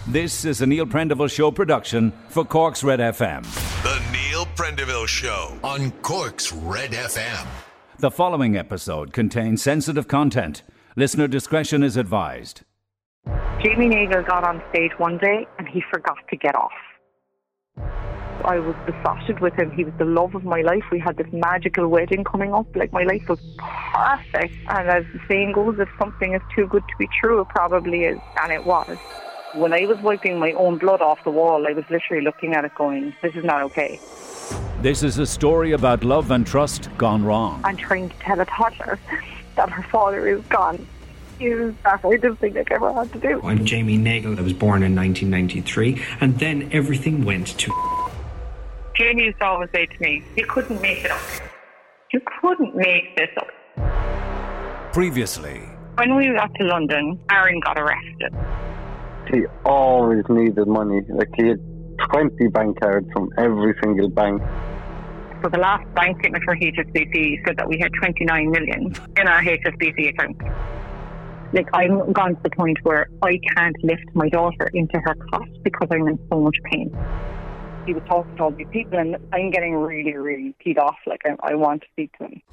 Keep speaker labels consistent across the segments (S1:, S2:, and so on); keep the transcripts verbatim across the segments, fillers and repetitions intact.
S1: This is a Neil Prendeville Show production for Cork's Red F M.
S2: The Neil Prendeville Show on Cork's Red F M.
S1: The following episode contains sensitive content. Listener discretion is advised.
S3: Jamie Nagle got on stage one day and he forgot to get off. I was besotted with him. He was the love of my life. We had this magical wedding coming up. Like, my life was perfect. And as the saying goes, if something is too good to be true, it probably is. And it was. When I was wiping my own blood off the wall, I was literally looking at it going, this is not okay.
S1: This is a story about love and trust gone wrong.
S3: And trying to tell a toddler that her father is gone is the hardest thing I've ever had to do.
S4: I'm Jamie Nagle. I was born in nineteen ninety-three, and then everything went to...
S3: Jamie used to always say to me, you couldn't make it up. You couldn't make this up.
S1: Previously.
S3: When we got to London, Aaron got arrested.
S5: He always needed money. Like, he had twenty bank cards from every single bank.
S3: So the last bank statement for H S B C said that we had twenty-nine million in our H S B C account. Like, I've gone to the point where I can't lift my daughter into her cot because I'm in so much pain. He was talking to all these people and I'm getting really, really peed off. Like, I, I want to speak to him.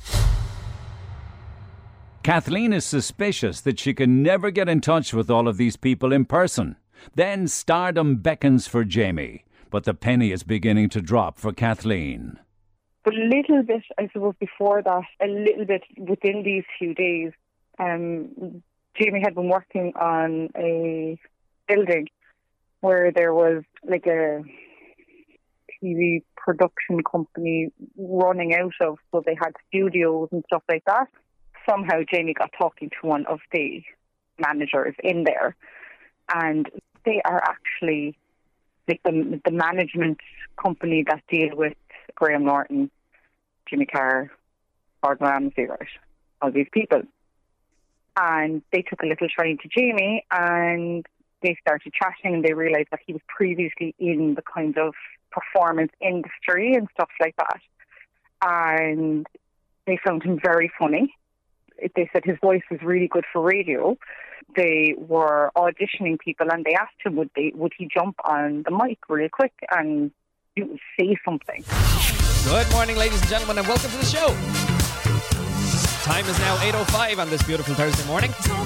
S1: Kathleen is suspicious that she can never get in touch with all of these people in person. Then stardom beckons for Jamie, but the penny is beginning to drop for Kathleen.
S3: But a little bit, I suppose, before that, a little bit within these few days, um, Jamie had been working on a building where there was like a T V production company running out of, so they had studios and stuff like that. Somehow Jamie got talking to one of the managers in there, and they are actually like the, the management company that deal with Graham Norton, Jimmy Carr, Gordon Ramsay, right? All these people. And they took a little train to Jamie and they started chatting, and they realised that he was previously in the kind of performance industry and stuff like that. And they found him very funny. They said his voice was really good for radio. They were auditioning people and they asked him would they would he jump on the mic real quick and say something.
S6: Good morning, ladies and gentlemen, and welcome to the show. Time is now eight oh five on this beautiful Thursday morning.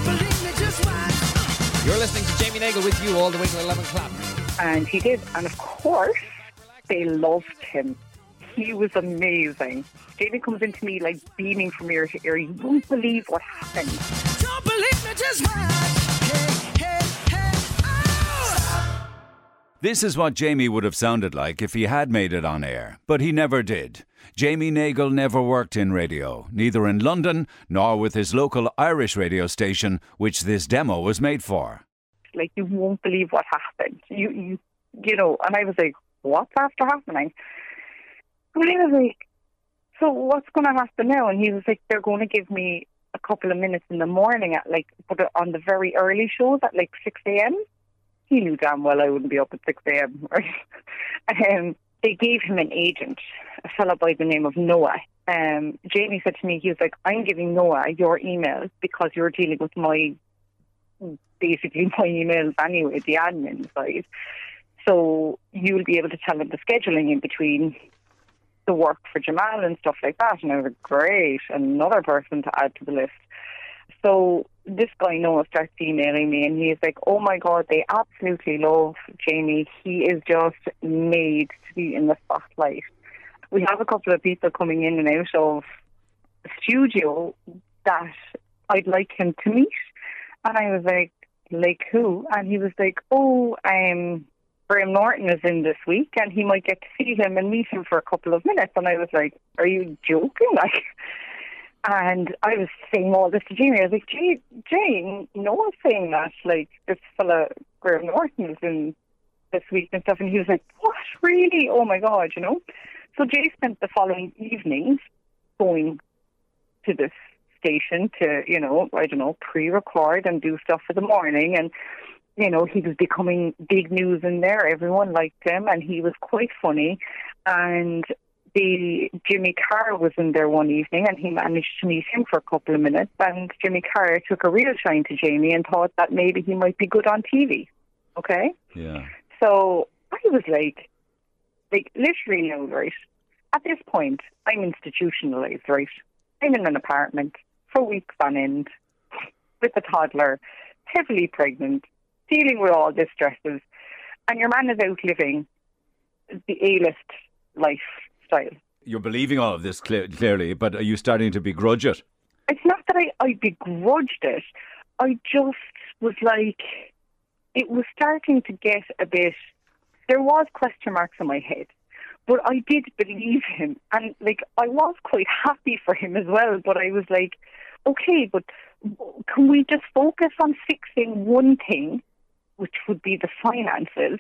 S6: You're listening to Jamie Nagle with you all the way till eleven o'clock.
S3: And he did, and of course they loved him. He was amazing. Jamie comes into me like beaming from ear to ear. You won't believe what happened. Don't believe me, just
S1: hey, hey, hey, oh. This is what Jamie would have sounded like if he had made it on air, but he never did. Jamie Nagle never worked in radio, neither in London nor with his local Irish radio station, which this demo was made for.
S3: Like, you won't believe what happened. You, you, you know, and I was like, what's after happening? And I was like, so what's going to happen now? And he was like, they're going to give me a couple of minutes in the morning at like, but on the very early shows at like six a.m. He knew damn well I wouldn't be up at six a.m. Right? um, they gave him an agent, a fellow by the name of Noah. Um, Jamie said to me, he was like, I'm giving Noah your emails because you're dealing with my, basically my emails anyway, the admin side. So you'll be able to tell him the scheduling in between the work for Jamal and stuff like that. And I was like, great, another person to add to the list. So this guy Noah starts emailing me and he's like, oh my God, they absolutely love Jamie. He is just made to be in the spotlight. We have a couple of people coming in and out of the studio that I'd like him to meet. And I was like, like who? And he was like, oh, um... Graham Norton is in this week and he might get to see him and meet him for a couple of minutes. And I was like, are you joking? Like, and I was saying all this to Jamie. I was like, Jane, Jane, no one's saying that. Like, this fella, Graham Norton, is in this week and stuff. And he was like, what, really? Oh my God, you know? So Jay spent the following evenings going to this station to, you know, I don't know, pre-record and do stuff for the morning. And you know, he was becoming big news in there. Everyone liked him and he was quite funny. And the Jimmy Carr was in there one evening and he managed to meet him for a couple of minutes. And Jimmy Carr took a real shine to Jamie and thought that maybe he might be good on T V. Okay?
S1: Yeah.
S3: So I was like, like literally now, right? At this point, I'm institutionalized, right? I'm in an apartment for weeks on end with a toddler, heavily pregnant, dealing with all the stresses, and your man is out living the A-list lifestyle.
S1: You're believing all of this clear, clearly, but are you starting to begrudge it?
S3: It's not that I, I begrudged it. I just was like, it was starting to get a bit, there was question marks in my head. But I did believe him. And, like, I was quite happy for him as well. But I was like, okay, but can we just focus on fixing one thing, which would be the finances,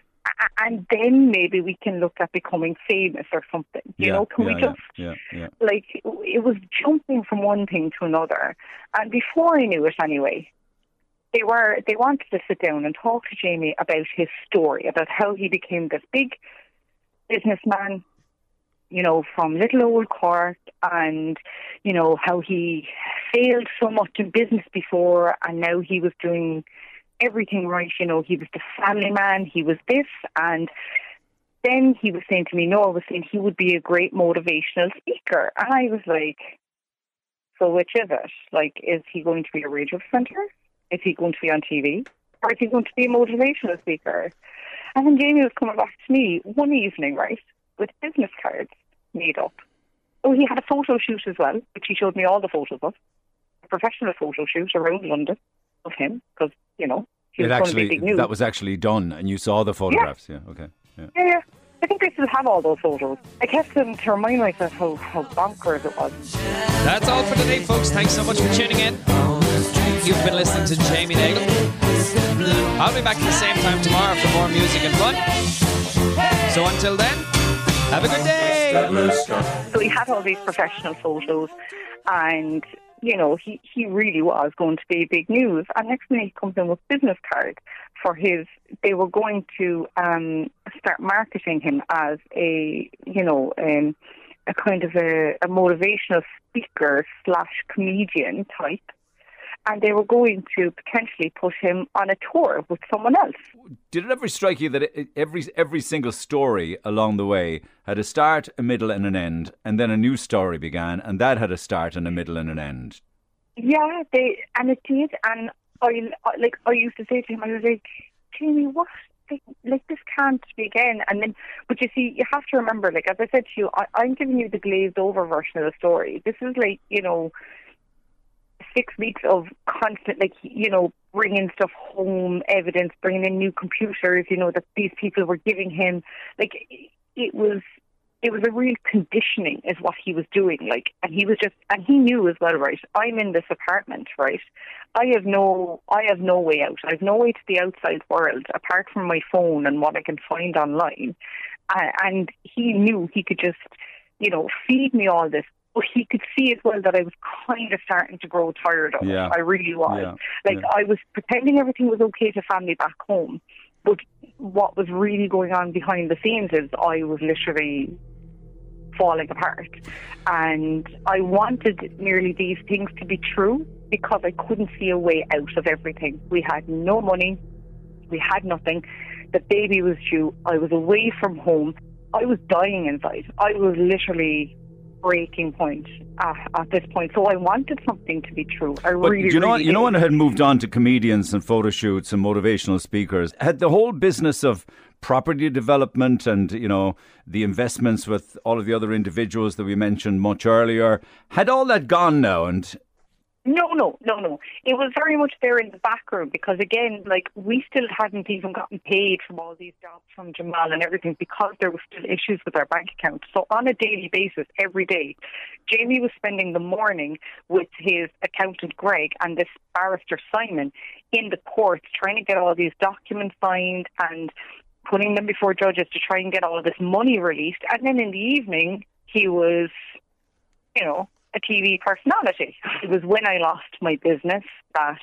S3: and then maybe we can look at becoming famous or something. You
S1: yeah,
S3: know, can
S1: yeah,
S3: we just,
S1: yeah, yeah, yeah.
S3: like, it was jumping from one thing to another. And before I knew it anyway, they were, they wanted to sit down and talk to Jamie about his story, about how he became this big businessman, you know, from little old Cork, and, you know, how he failed so much in business before, and now he was doing everything right. You know, he was the family man, he was this, and then he was saying to me, Noah was saying he would be a great motivational speaker. And I was like, so which is it? Like, is he going to be a radio presenter? Is he going to be on T V? Or is he going to be a motivational speaker? And then Jamie was coming back to me one evening, right, with business cards made up. Oh, he had a photo shoot as well, which he showed me all the photos of. A professional photo shoot around London of him, because, you know, he was
S1: It
S3: going
S1: actually,
S3: to be big news.
S1: that was actually done, and you saw the photographs. Yeah, yeah okay. Yeah.
S3: Yeah, yeah. I think I still have all those photos. I kept them to remind myself how, how bonkers it was.
S6: That's all for today, folks. Thanks so much for tuning in. You've been listening to Jamie Nagle. I'll be back at the same time tomorrow for more music and fun. So until then, have a good day.
S3: So he had all these professional photos, and, you know, he, he really was going to be big news. And next thing he comes in with business cards for his, they were going to um, start marketing him as a, you know, um, a kind of a, a motivational speaker slash comedian type. And they were going to potentially put him on a tour with someone else.
S1: Did it ever strike you that it, every every single story along the way had a start, a middle and an end, and then a new story began, and that had a start and a middle and an end?
S3: Yeah, they and it did. And I like I used to say to him, I was like, Jamie, what? Like, like this can't be again. And then, but you see, you have to remember, like as I said to you, I, I'm giving you the glazed over version of the story. This is like, you know, six weeks of constant, like, you know, bringing stuff home, evidence, bringing in new computers, you know, that these people were giving him. Like, it was, it was a real conditioning is what he was doing. Like, and he was just, and he knew as well, right, I'm in this apartment, right, I have no, I have no way out. I have no way to the outside world apart from my phone and what I can find online. Uh, and he knew he could just, you know, feed me all this. But he could see as well that I was kind of starting to grow tired of
S1: yeah.
S3: it. I really was.
S1: Yeah.
S3: Like,
S1: yeah.
S3: I was pretending everything was okay to family back home. But what was really going on behind the scenes is I was literally falling apart. And I wanted nearly these things to be true because I couldn't see a way out of everything. We had no money. We had nothing. The baby was due. I was away from home. I was dying inside. I was literally breaking point uh, at this point. So I wanted something to be true. I
S1: but
S3: really,
S1: you know,
S3: really
S1: you know,
S3: did.
S1: when I had moved on to comedians and photo shoots and motivational speakers, had the whole business of property development and, you know, the investments with all of the other individuals that we mentioned much earlier, had all that gone now? And
S3: No, no, no, no. It was very much there in the background because, again, like, we still hadn't even gotten paid from all these jobs from Jamal and everything because there were still issues with our bank account. So on a daily basis, every day, Jamie was spending the morning with his accountant, Greg, and this barrister, Simon, in the courts trying to get all these documents signed and putting them before judges to try and get all of this money released. And then in the evening, he was, you know, a T V personality. It was when I lost my business that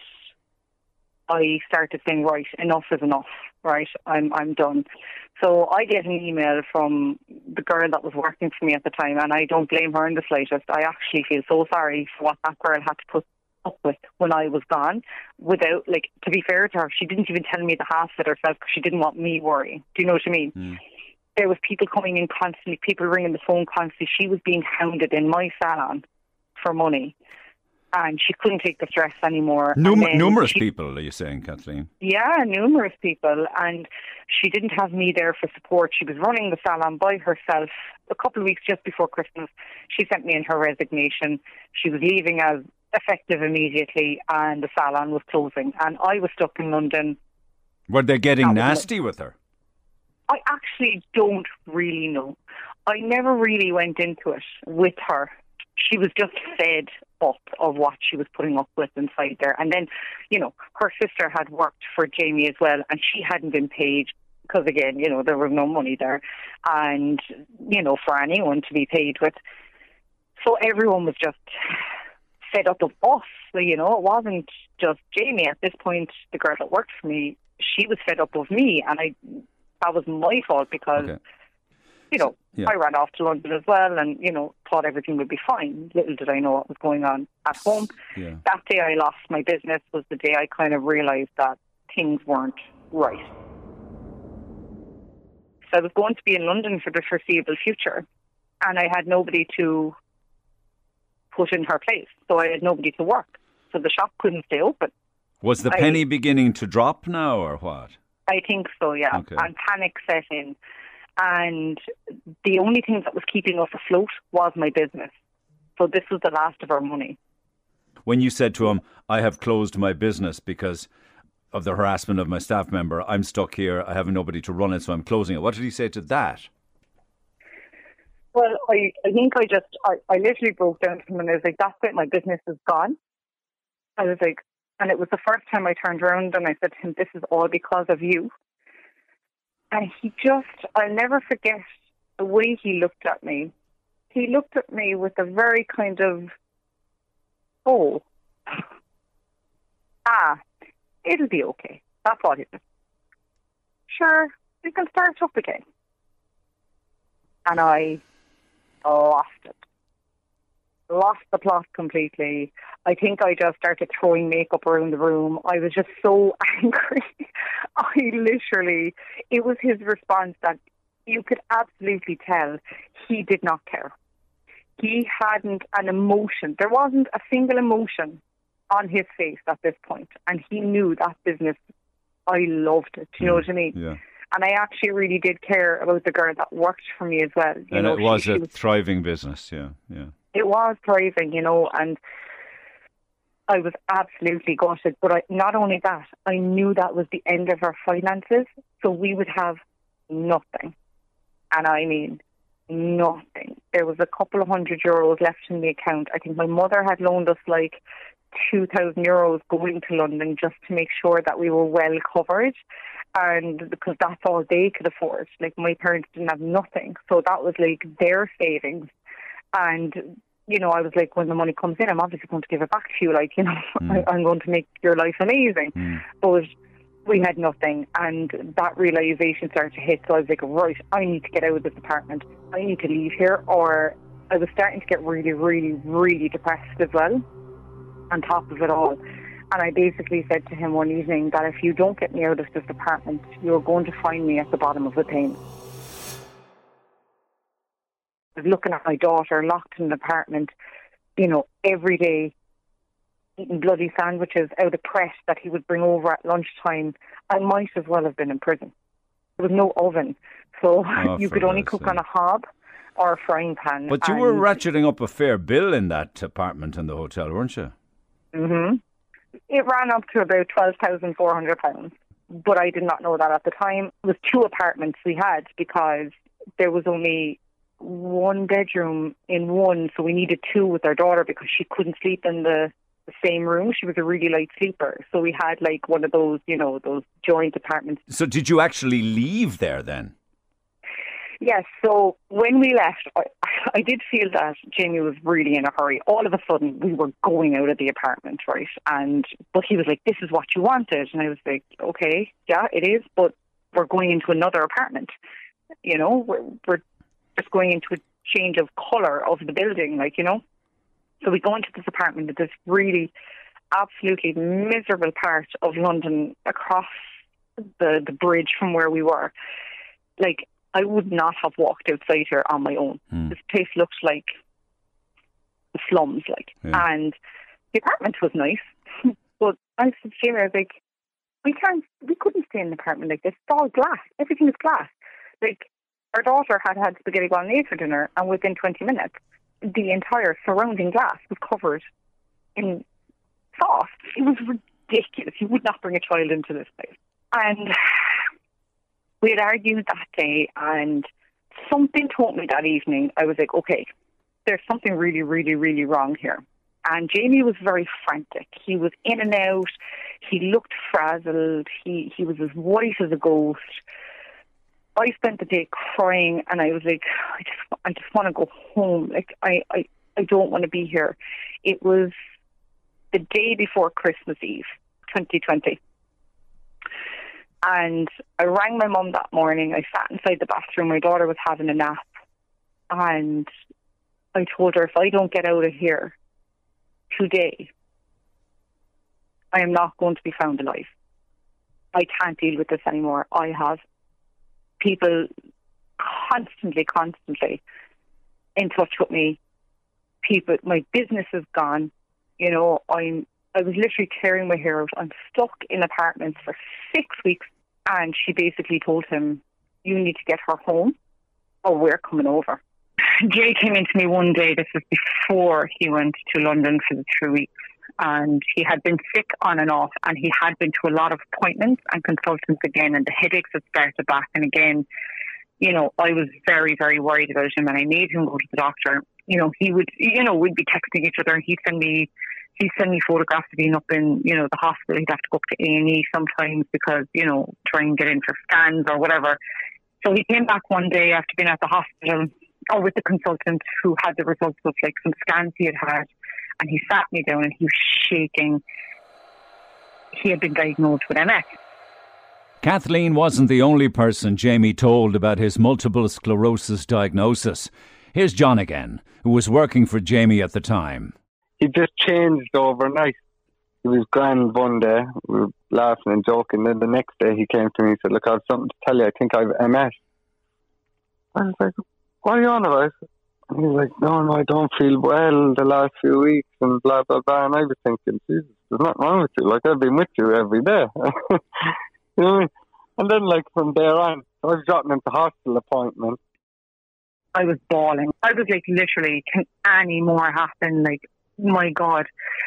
S3: I started saying, right, enough is enough, right, I'm I'm done. So I get an email from the girl that was working for me at the time, and I don't blame her in the slightest. I actually feel so sorry for what that girl had to put up with when I was gone. Without, like, to be fair to her, she didn't even tell me the half of it herself because she didn't want me worrying. Do you know what I mean?
S6: Mm.
S3: There was people coming in constantly, people ringing the phone constantly. She was being hounded in my salon for money, and she couldn't take the stress anymore.
S1: Num- numerous
S3: she,
S1: people, are you saying, Kathleen?
S3: Yeah, numerous people, and she didn't have me there for support. She was running the salon by herself. A couple of weeks just before Christmas, she sent me in her resignation. She was leaving as effective immediately, and the salon was closing, and I was stuck in London.
S1: Were they getting
S3: That was
S1: nasty with her?
S3: I actually don't really know. I never really went into it with her. She was just fed up of what she was putting up with inside there. And then, you know, her sister had worked for Jamie as well, and she hadn't been paid because, again, you know, there was no money there. And, you know, for anyone to be paid with. So everyone was just fed up of us. You know, it wasn't just Jamie. At this point, the girl that worked for me, she was fed up of me. And I... that was my fault because, okay. you know, yeah. I ran off to London as well and, you know, thought everything would be fine. Little did I know what was going on at home. Yeah. That day I lost my business was the day I kind of realised that things weren't right. So I was going to be in London for the foreseeable future, and I had nobody to put in her place. So I had nobody to work. So the shop couldn't stay open.
S1: Was the
S3: I,
S1: penny beginning to drop now or what?
S3: I think so, yeah. Okay. And panic set in. And the only thing that was keeping us afloat was my business. So this was the last of our money.
S1: When you said to him, I have closed my business because of the harassment of my staff member, I'm stuck here, I have nobody to run it, so I'm closing it. What did he say to that?
S3: Well, I, I think I just, I, I literally broke down to him and I was like, that's it, my business is gone. I was like, and it was the first time I turned around and I said to him, this is all because of you. And he just, I'll never forget the way he looked at me. He looked at me with a very kind of, oh, ah, it'll be okay. That's all he said. Sure, we can start up again. And I lost it. Lost the plot completely. I think I just started throwing makeup around the room. I was just so angry. I literally, it was his response that you could absolutely tell he did not care. He hadn't an emotion. There wasn't a single emotion on his face at this point. And he knew that business, I loved it. Do you know what I mean?
S1: Yeah.
S3: And I actually really did care about the girl that worked for me as well. You
S1: and
S3: know,
S1: it was
S3: she,
S1: a
S3: she was,
S1: thriving business, yeah, yeah.
S3: It was thriving, you know, and I was absolutely gutted. But I, not only that, I knew that was the end of our finances, so we would have nothing. And I mean, nothing. There was a couple of hundred euros left in the account. I think my mother had loaned us like two thousand euros going to London just to make sure that we were well covered. And because that's all they could afford. Like, my parents didn't have nothing. So that was like their savings. And, you know, I was like, when the money comes in, I'm obviously going to give it back to you. Like, you know, mm. I, I'm going to make your life amazing. Mm. But we had nothing. And that realisation started to hit. So I was like, right, I need to get out of this apartment. I need to leave here. Or I was starting to get really, really, really depressed as well, on top of it all. And I basically said to him one evening that if you don't get me out of this apartment, you're going to find me at the bottom of the Thames. I was looking at my daughter locked in an apartment, you know, every day, eating bloody sandwiches out of press that he would bring over at lunchtime. I might as well have been in prison. There was no oven, so oh, you could only cook sake. on a hob or a frying pan.
S1: But you were ratcheting up a fair bill in that apartment in the hotel, weren't you?
S3: Mm-hmm. It ran up to about twelve thousand four hundred pounds, but I did not know that at the time. It was two apartments we had because there was only one bedroom in one, so we needed two with our daughter because she couldn't sleep in the, the same room. She was a really light sleeper, so we had like one of those, you know, those joint apartments.
S1: So did you actually leave there then?
S3: Yes, so when we left, I, I did feel that Jamie was really in a hurry. All of a sudden, we were going out of the apartment, right? And but he was like, this is what you wanted. And I was like, okay, yeah, it is, but we're going into another apartment. You know, we're, we're just going into a change of colour of the building, like, you know. So we go into this apartment, this really absolutely miserable part of London across the, the bridge from where we were. Like, I would not have walked outside here on my own. Mm. This place looked like the slums, like. Yeah. And the apartment was nice. But I said to Jamie, I was like, we can't, we couldn't stay in an apartment like this. It's all glass. Everything is glass. Like, our daughter had had spaghetti bolognese for dinner, and within twenty minutes, the entire surrounding glass was covered in sauce. It was ridiculous. You would not bring a child into this place. And we had argued that day, and something told me that evening, I was like, okay, there's something really, really, really wrong here. And Jamie was very frantic. He was in and out. He looked frazzled. He, he was as white as a ghost. I spent the day crying, and I was like, I just, I just want to go home. Like, I, I, I don't want to be here. It was the day before Christmas Eve, twenty twenty. And I rang my mum that morning. I sat inside the bathroom. My daughter was having a nap. And I told her, if I don't get out of here today, I am not going to be found alive. I can't deal with this anymore. I have people constantly, constantly in touch with me. People, my business is gone. You know, I'm, I was literally tearing my hair out. I'm stuck in apartments for six weeks. And she basically told him, you need to get her home or we're coming over. Jay came into me one day, this was before he went to London for the three weeks. And he had been sick on and off, and he had been to a lot of appointments and consultants again, and the headaches had started back. And again, you know, I was very, very worried about him, and I made him go to the doctor. You know, he would, you know, we'd be texting each other, and he'd send me, he'd send me photographs of being up in, you know, the hospital. He'd have to go up to A and E sometimes because, you know, try and get in for scans or whatever. So he came back one day after being at the hospital, or with the consultant who had the results of like some scans he had had. And he sat me down and he was shaking. He had been diagnosed with M S.
S1: Kathleen wasn't the only person Jamie told about his multiple sclerosis diagnosis. Here's John again, who was working for Jamie at the time.
S5: He just changed overnight. He was grand one day. We were laughing and joking. Then the next day he came to me and said, look, I have something to tell you. I think I have M S. I was like, what are you on about? And he was like, no, no, I don't feel well the last few weeks and blah, blah, blah. And I was thinking, Jesus, there's nothing wrong with you. Like, I've been with you every day. You know what I mean? And then, like, from there on, I was dropping into hospital appointments.
S3: I was bawling. I was like, literally, can any more happen? Like, my God.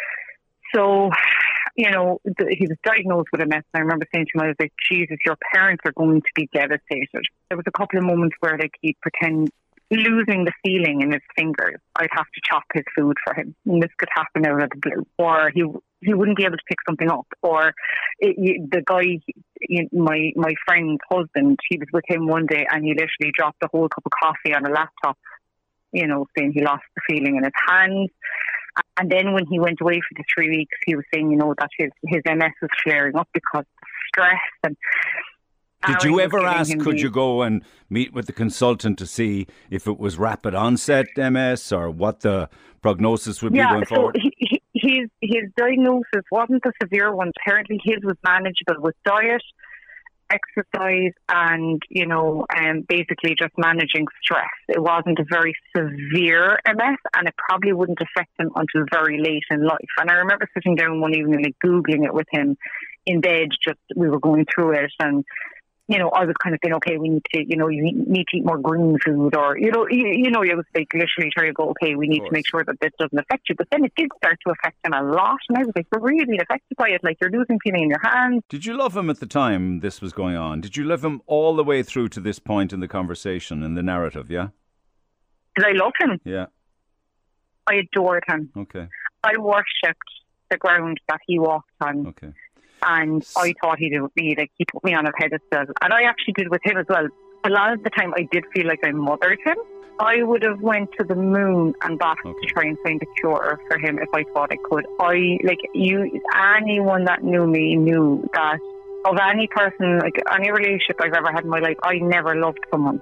S3: So, you know, the, he was diagnosed with M S. And I remember saying to him, I was like, Jesus, your parents are going to be devastated. There was a couple of moments where, like, he'd pretend losing the feeling in his fingers. I'd have to chop his food for him. And this could happen out of the blue. Or he he wouldn't be able to pick something up. Or it, you, the guy, you, my my friend's husband, he was with him one day and he literally dropped a whole cup of coffee on a laptop, you know, saying he lost the feeling in his hands. And then when he went away for the three weeks, he was saying, you know, that his, his M S was flaring up because of stress. And
S1: Did you ever ask, could you go and meet with the consultant to see if it was rapid onset M S or what the prognosis would be
S3: yeah,
S1: going
S3: so
S1: forward?
S3: He, his, his diagnosis wasn't a severe one. Apparently his was manageable with diet, exercise and, you know, um, basically just managing stress. It wasn't a very severe M S and it probably wouldn't affect him until very late in life. And I remember sitting down one evening, like Googling it with him in bed, just we were going through it and you know, I was kind of saying, okay, we need to, you know, you need to eat more green food or, you know, you, you know, it was like literally trying to go, okay, we need to make sure that this doesn't affect you. But then it did start to affect him a lot. And I was like, we're really affected by it. Like you're losing feeling in your hands.
S1: Did you love him at the time this was going on? Did you love him all the way through to this point in the conversation, in the narrative, yeah?
S3: Did I love him?
S1: Yeah.
S3: I adored him.
S1: Okay.
S3: I worshipped the ground that he walked on.
S1: Okay.
S3: And I thought he did with me, like he put me on a pedestal. And I actually did with him as well. A lot of the time I did feel like I mothered him. I would have went to the moon and back okay. to try and find a cure for him if I thought I could. I, like you, anyone that knew me knew that of any person, like any relationship I've ever had in my life, I never loved someone.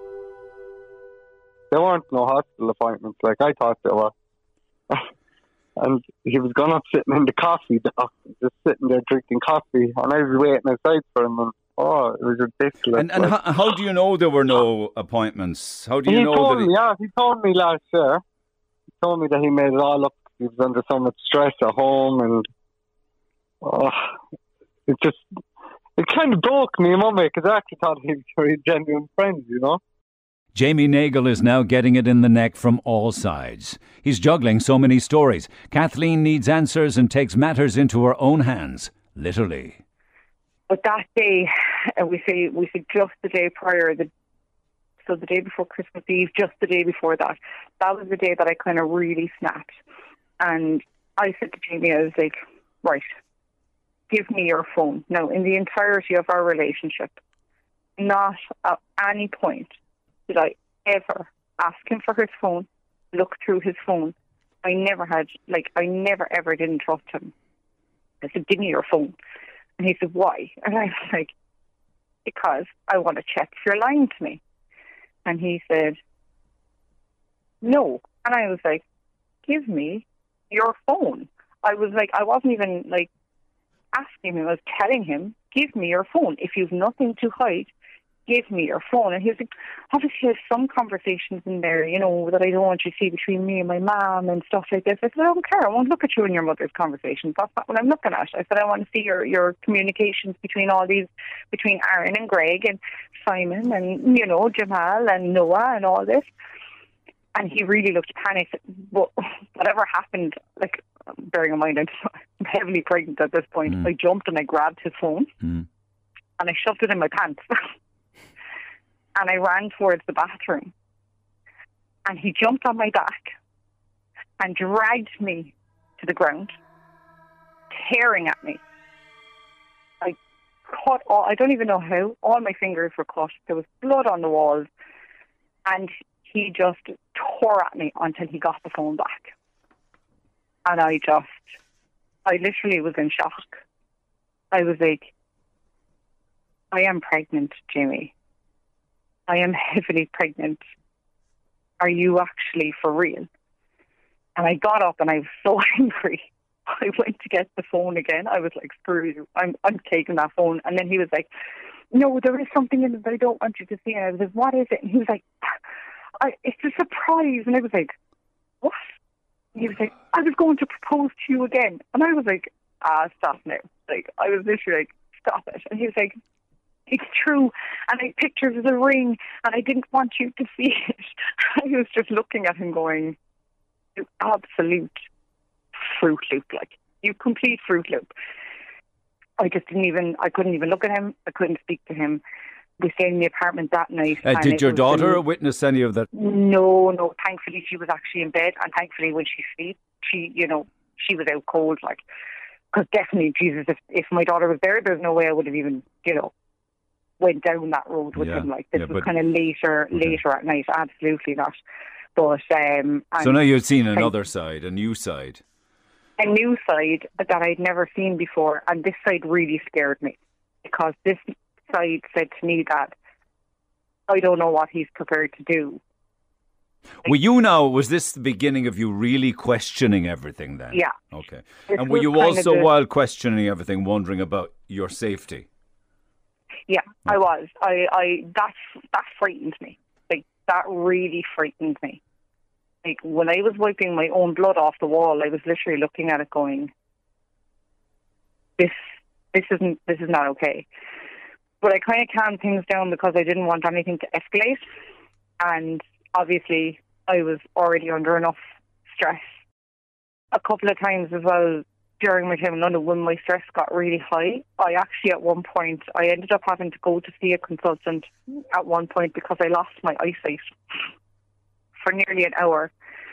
S5: There weren't no hospital appointments like I thought there were. And he was gone up sitting in the coffee dock, just sitting there drinking coffee, and I was waiting outside for him. And oh, it was ridiculous.
S1: And, and
S5: like,
S1: how, how do you know there were no appointments? How do you
S5: he
S1: know
S5: told
S1: that? He,
S5: me, yeah, he told me last year. He told me that he made it all up. He was under so much stress at home, and oh, it just it kind of broke me a moment because I actually thought he was very genuine friends, you know.
S1: Jamie Nagle is now getting it in the neck from all sides. He's juggling so many stories. Kathleen needs answers and takes matters into her own hands, literally.
S3: But that day, uh, we say we say just the day prior, the so the day before Christmas Eve, just the day before that, that was the day that I kind of really snapped. And I said to Jamie, I was like, right, give me your phone. Now, in the entirety of our relationship, not at any point did I ever ask him for his phone, look through his phone. I never had, like, I never ever didn't trust him. I said, give me your phone. And he said, why? And I was like, because I want to check if you're lying to me. And he said, no. And I was like, give me your phone. I was like, I wasn't even, like, asking him. I was telling him, give me your phone. If you've nothing to hide, give me your phone. And he was like, obviously there's some conversations in there, you know, that I don't want you to see between me and my mom and stuff like this. I said, I don't care. I won't look at you and your mother's conversations. That's not what I'm looking at. I said, I want to see your, your communications between all these, between Aaron and Greg and Simon and, you know, Jamal and Noah and all this. And he really looked panicked. But whatever happened, like, bearing in mind I'm heavily pregnant at this point, mm. I jumped and I grabbed his phone mm. and I shoved it in my pants. And I ran towards the bathroom. And he jumped on my back and dragged me to the ground, tearing at me. I cut all, I don't even know how, all my fingers were cut. There was blood on the walls. And he just tore at me until he got the phone back. And I just, I literally was in shock. I was like, I am pregnant, Jamie. I am heavily pregnant. Are you actually for real? And I got up and I was so angry. I went to get the phone again. I was like, screw you. I'm, I'm taking that phone. And then he was like, no, there is something in it that I don't want you to see. And I was like, what is it? And he was like, I, it's a surprise. And I was like, what? And he was like, I was going to propose to you again. And I was like, ah, stop now. Like, I was literally like, stop it. And he was like, it's true. And I pictures of the ring and I didn't want you to see it. I was just looking at him going, you absolute Fruit Loop, like, you complete Fruit Loop. I just didn't even, I couldn't even look at him. I couldn't speak to him. We stayed in the apartment that night.
S1: Uh, did your daughter the, witness any of that?
S3: No, no. Thankfully, she was actually in bed. And thankfully, when she slept, she, you know, she was out cold, like, because definitely, Jesus, if, if my daughter was there, there's no way I would have even, you know, went down that road with
S1: yeah,
S3: him. Like, this
S1: yeah,
S3: was kind of later, okay. later at night. Absolutely not. But um,
S1: so now you've seen another side, a new side,
S3: a new side that I'd never seen before, and this side really scared me because this side said to me that I don't know what he's prepared to do.
S1: Were you now? Was this the beginning of you really questioning everything then?
S3: Yeah.
S1: Okay.
S3: This
S1: and were you also, the, while questioning everything, wondering about your safety?
S3: Yeah, okay. I was. I, I that that frightened me. Like, that really frightened me. Like, when I was wiping my own blood off the wall, I was literally looking at it going, this this isn't this is not okay. But I kind of calmed things down because I didn't want anything to escalate. And obviously, I was already under enough stress. A couple of times as well, during my time in London, when my stress got really high, I actually at one point, I ended up having to go to see a consultant at one point because I lost my eyesight for nearly an hour.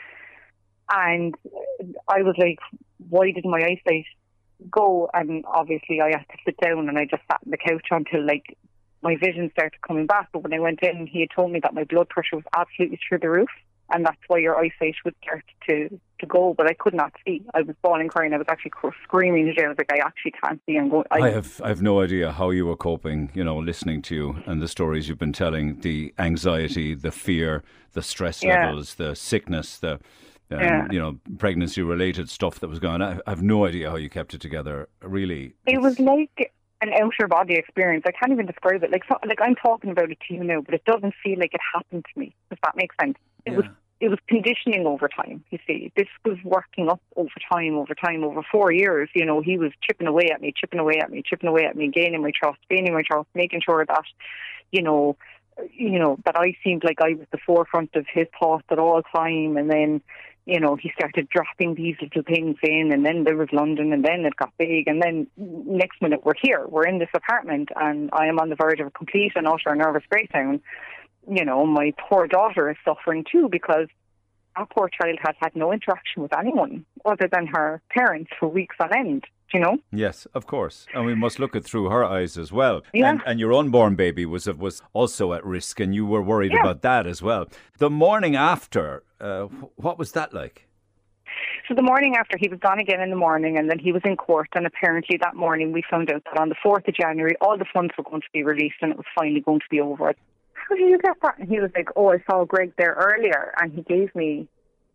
S3: And I was like, why did my eyesight go? And obviously I had to sit down and I just sat on the couch until, like, my vision started coming back. But when I went in, he had told me that my blood pressure was absolutely through the roof. And that's why your eyesight would start to, to go. But I could not see. I was bawling, crying. I was actually screaming today. I was like, I actually can't see. I'm going. I,
S1: I have I have no idea how you were coping, you know, listening to you and the stories you've been telling, the anxiety, the fear, the stress
S3: yeah.
S1: levels, the sickness, the um,
S3: Yeah.
S1: you know, pregnancy-related stuff that was going on. I I have no idea how you kept it together, really.
S3: It was like an outer body experience. I can't even describe it. Like, so, like I'm talking about it to you now, but it doesn't feel like it happened to me. Does that make sense? It
S1: Yeah.
S3: was it was conditioning over time. You see, this was working up over time, over time, over four years. You know, he was chipping away at me, chipping away at me, chipping away at me, gaining my trust, gaining my trust, making sure that, you know, you know that I seemed like I was the forefront of his thoughts at all time. And then, you know, he started dropping these little things in, and then there was London, and then it got big, and then next minute we're here, we're in this apartment, and I am on the verge of a complete and utter nervous breakdown. You know, my poor daughter is suffering too, because our poor child has had no interaction with anyone other than her parents for weeks on end, you know?
S1: Yes, of course. And we must look it through her eyes as well.
S3: Yeah.
S1: And, and your unborn baby was was also at risk, and you were worried
S3: Yeah.
S1: about that as well. The morning after, uh, wh- what was that like?
S3: So the morning after, he was gone again in the morning, and then he was in court, and apparently that morning we found out that on the fourth of January, all the funds were going to be released, and it was finally going to be over. How did you get that? And he was like, oh, I saw Greg there earlier, and he gave me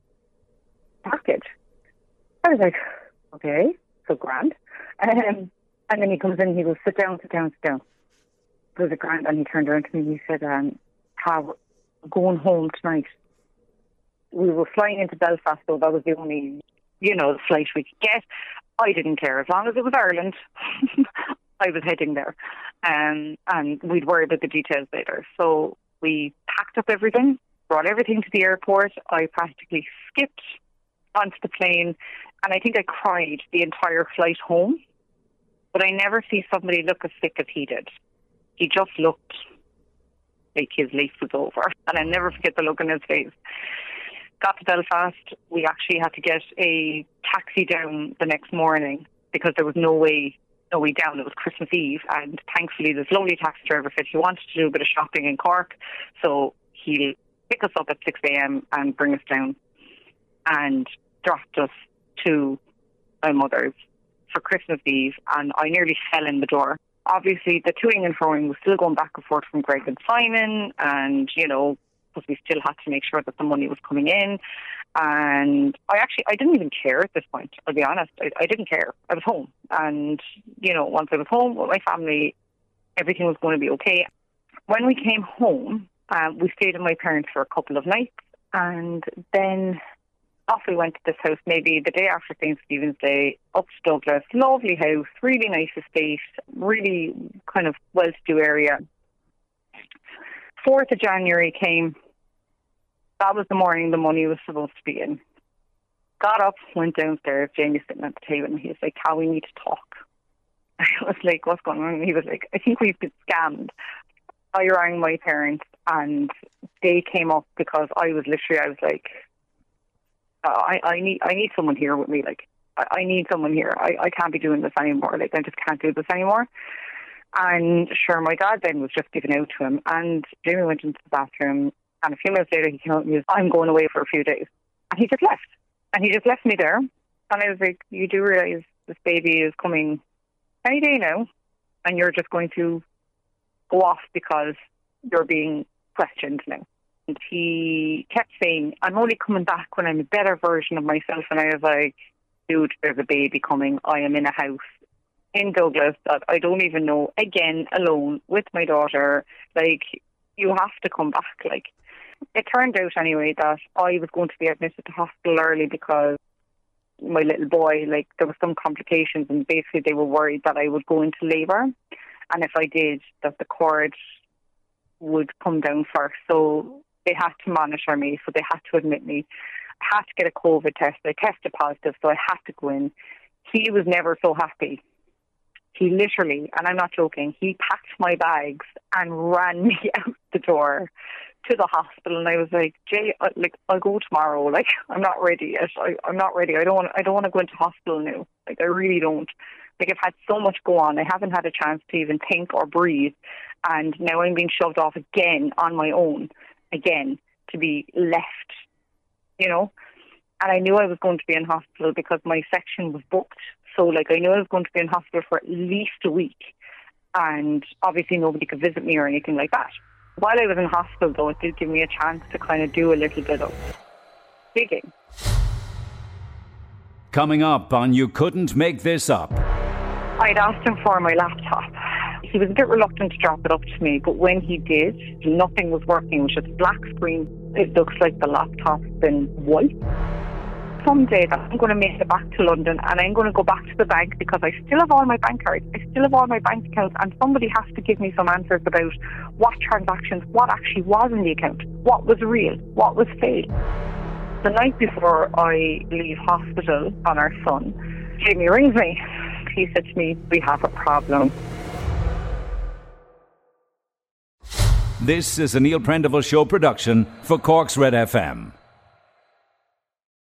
S3: a package. I was like, okay, so grand. Um, and then he comes in, and he goes, sit down, sit down, sit down. It was a grand, and he turned around to me, and he said, um, "How going home tonight?" We were flying into Belfast, so that was the only, you know, flight we could get. I didn't care. As long as it was Ireland, I was heading there. Um, and we'd worry about the details later. So we packed up everything, brought everything to the airport. I practically skipped onto the plane, and I think I cried the entire flight home. But I never see somebody look as sick as he did. He just looked like his life was over. And I'll never forget the look on his face. Got to Belfast, we actually had to get a taxi down the next morning because there was no way no way down. It was Christmas Eve, and thankfully this lovely taxi driver said he wanted to do a bit of shopping in Cork, so he'll pick us up at six a.m. and bring us down, and dropped us to my mother's for Christmas Eve, and I nearly fell in the door. Obviously, the toing and froing was still going back and forth from Greg and Simon, and, you know, because we still had to make sure that the money was coming in. And I actually, I didn't even care at this point, I'll be honest. I, I didn't care. I was home. And, you know, once I was home with my family, everything was going to be okay. When we came home, um, we stayed with my parents for a couple of nights. And then off we went to this house, maybe the day after Saint Stephen's Day, up to Douglas. Lovely house, really nice estate, really kind of well-to-do area. fourth of January came. That was the morning the money was supposed to be in. Got up, went downstairs. Jamie's sitting at the table, and he was like, "Cal, we need to talk." I was like, "What's going on?" And he was like, "I think we've been scammed." I rang my parents, and they came up because I was literally, I was like, uh, I, I need I need someone here with me. Like, I, I need someone here. I, I can't be doing this anymore. Like, I just can't do this anymore. And sure, my dad then was just giving out to him, and Jamie went into the bathroom, and a few minutes later he came out and he was, "I'm going away for a few days." And he just left. And he just left me there. And I was like, "You do realise this baby is coming any day now, and you're just going to go off because you're being questioned now." And he kept saying, "I'm only coming back when I'm a better version of myself." And I was like, "Dude, there's a baby coming. I am in a house in Douglas that I don't even know, again, alone, with my daughter. Like, you have to come back." Like, it turned out anyway that I was going to be admitted to hospital early because my little boy, like, there were some complications, and basically they were worried that I would go into labour, and if I did, that the cord would come down first. So they had to monitor me, so they had to admit me. I had to get a COVID test. I tested positive, so I had to go in. He was never so happy. He literally, and I'm not joking, he packed my bags and ran me out the door to the hospital. And I was like, "Jay, I, like, I'll go tomorrow. Like, I'm not ready yet. I, I'm not ready. I don't want. I don't want to go into hospital now. Like, I really don't. Like, I've had so much go on. I haven't had a chance to even think or breathe. And now I'm being shoved off again on my own, again, to be left, you know." And I knew I was going to be in hospital because my section was booked. So, like, I knew I was going to be in hospital for at least a week. And obviously nobody could visit me or anything like that. While I was in hospital, though, it did give me a chance to kind of do a little bit of digging.
S1: Coming up on You Couldn't Make This Up.
S3: I'd asked him for my laptop. He was a bit reluctant to drop it up to me, but when he did, nothing was working. It was just a black screen. It looks like the laptop's been wiped. Someday that I'm going to make it back to London and I'm going to go back to the bank because I still have all my bank cards, I still have all my bank accounts, and somebody has to give me some answers about what transactions, what actually was in the account, what was real, what was fake. The night before I leave hospital on our son, Jamie rings me. He said to me, we have a problem.
S1: This is a Neil Prendeville Show production for Cork's Red F M.